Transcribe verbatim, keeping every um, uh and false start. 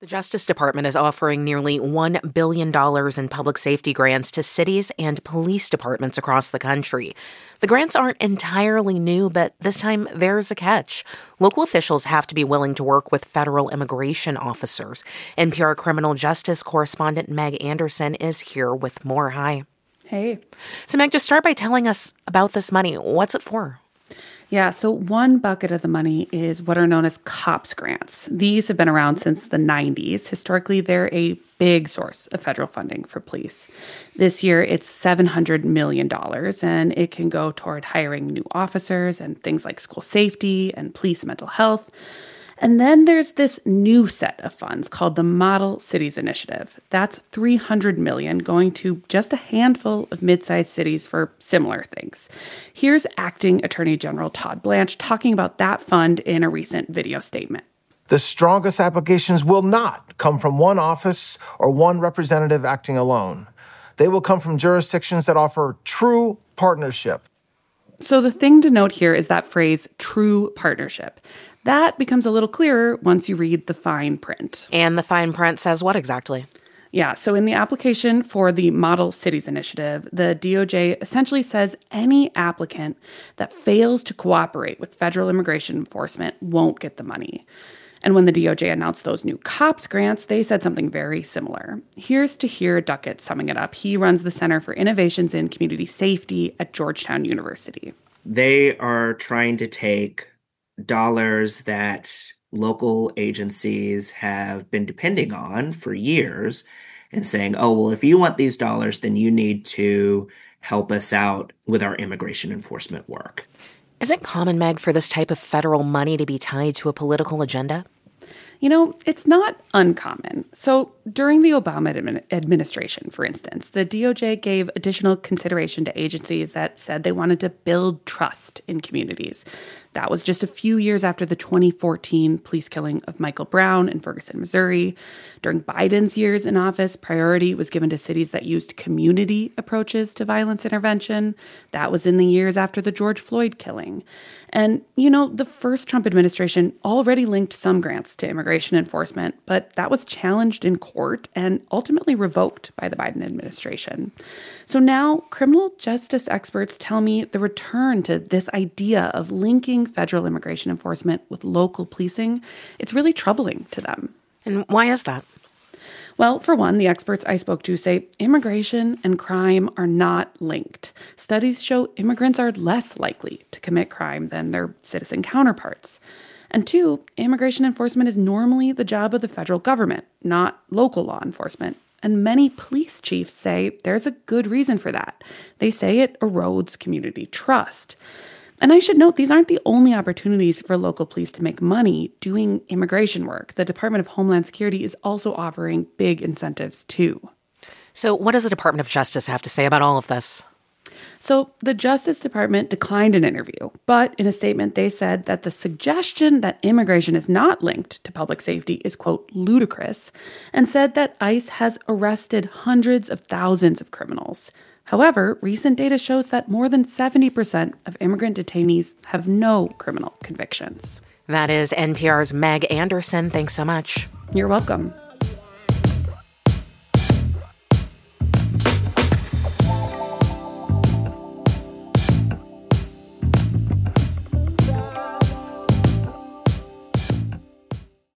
The Justice Department is offering nearly one billion dollars in public safety grants to cities and police departments across the country. The grants aren't entirely new, but this time there's a catch. Local officials have to be willing to work with federal immigration officers. N P R criminal justice correspondent Meg Anderson is here with more. Hi. Hey. So Meg, just start by telling us about this money. What's it for? Yeah, so one bucket of the money is what are known as COPS grants. These have been around since the nineties. Historically, they're a big source of federal funding for police. This year, it's seven hundred million dollars, and it can go toward hiring new officers and things like school safety and police mental health. And then there's this new set of funds called the Model Cities Initiative. That's three hundred million dollars going to just a handful of mid-sized cities for similar things. Here's Acting Attorney General Todd Blanche talking about that fund in a recent video statement. The strongest applications will not come from one office or one representative acting alone. They will come from jurisdictions that offer true partnership. So the thing to note here is that phrase, true partnership. That becomes a little clearer once you read the fine print. And the fine print says what exactly? Yeah, so in the application for the Model Cities Initiative, the D O J essentially says any applicant that fails to cooperate with federal immigration enforcement won't get the money. And when the D O J announced those new COPS grants, they said something very similar. Here's Tahir Duckett summing it up. He runs the Center for Innovations in Community Safety at Georgetown University. They are trying to take dollars that local agencies have been depending on for years and saying, oh, well, if you want these dollars, then you need to help us out with our immigration enforcement work. Is it common, Meg, for this type of federal money to be tied to a political agenda? You know, it's not uncommon. So during the Obama admin- administration, for instance, the D O J gave additional consideration to agencies that said they wanted to build trust in communities. That was just a few years after the twenty fourteen police killing of Michael Brown in Ferguson, Missouri. During Biden's years in office, priority was given to cities that used community approaches to violence intervention. That was in the years after the George Floyd killing. And, you know, the first Trump administration already linked some grants to immigration enforcement, but that was challenged in court and ultimately revoked by the Biden administration. So now criminal justice experts tell me the return to this idea of linking federal immigration enforcement with local policing, it's really troubling to them. And why is that? Well, for one, the experts I spoke to say immigration and crime are not linked. Studies show immigrants are less likely to commit crime than their citizen counterparts. And two, immigration enforcement is normally the job of the federal government, not local law enforcement. And many police chiefs say there's a good reason for that. They say it erodes community trust. And I should note, these aren't the only opportunities for local police to make money doing immigration work. The Department of Homeland Security is also offering big incentives, too. So what does the Department of Justice have to say about all of this? So the Justice Department declined an interview, but in a statement, they said that the suggestion that immigration is not linked to public safety is, quote, ludicrous, and said that ICE has arrested hundreds of thousands of criminals. However, recent data shows that more than seventy percent of immigrant detainees have no criminal convictions. That is N P R's Meg Anderson. Thanks so much. You're welcome.